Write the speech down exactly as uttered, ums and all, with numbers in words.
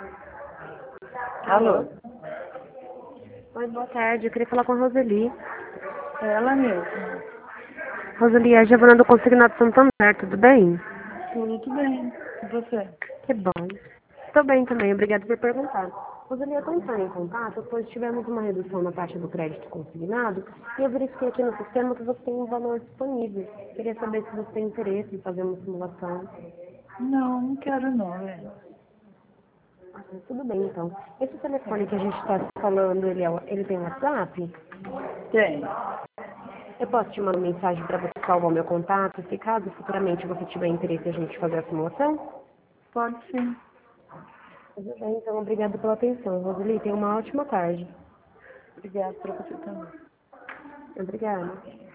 Alô? Oi, boa tarde. Eu queria falar com a Roseli. É ela mesma. Roseli, é a Giovana do Consignado Santander, tudo bem? Tudo bem. E você? Que bom. Estou bem também, obrigada por perguntar. Roseli, eu estou entrando em contato, pois tivemos uma redução na taxa do crédito consignado e eu verifiquei aqui no sistema que você tem um valor disponível. Queria saber se você tem interesse em fazer uma simulação. Não, não quero não, é. Ah, tudo bem, então. Esse telefone que a gente está falando, ele, é, o- ele tem WhatsApp? Tem. Eu posso te mandar mensagem para você salvar o meu contato, se caso futuramente você tiver interesse em a gente fazer a simulação? Pode sim. Tudo bem, então obrigada pela atenção. Roseli, tenha uma ótima tarde. Obrigada para você também. Obrigada.